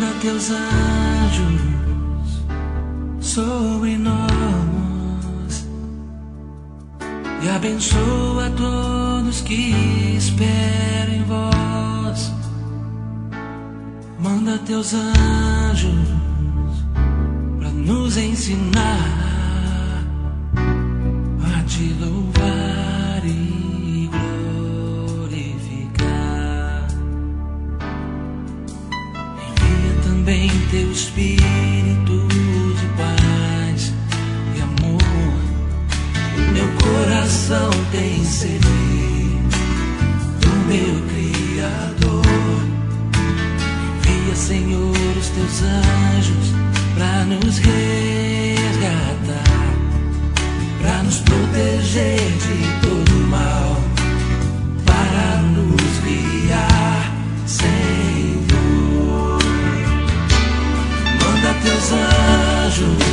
Manda teus anjos sobre nós e abençoa todos que esperam em vós. Manda teus anjos para nos ensinar a te louvar e glorificar. Envia também teu Espírito de paz e amor. Meu coração tem sede do meu Criador. Envia, Senhor, os teus anjos para nos resgatar, para nos proteger de todo mal, para nos guiar, Senhor. Manda teus anjos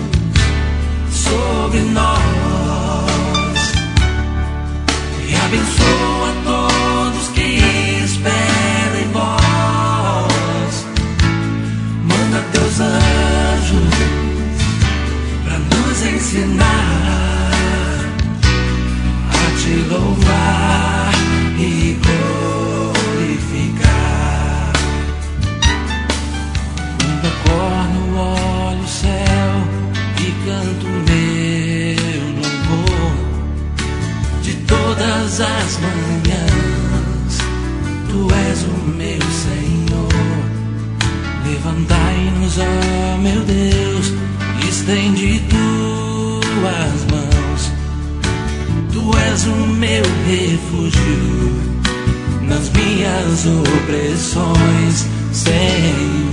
sobre nós e abençoa todos que esperam em vós. Manda teus anjos para nos ensinar a te louvar e glorificar. Quando acordo, olho o céu e canto meu louvor. De todas as manhãs, tu és o meu Senhor. Levantai-nos, ó meu Deus, estende tuas mãos. Tu és o meu refúgio nas minhas opressões, Senhor.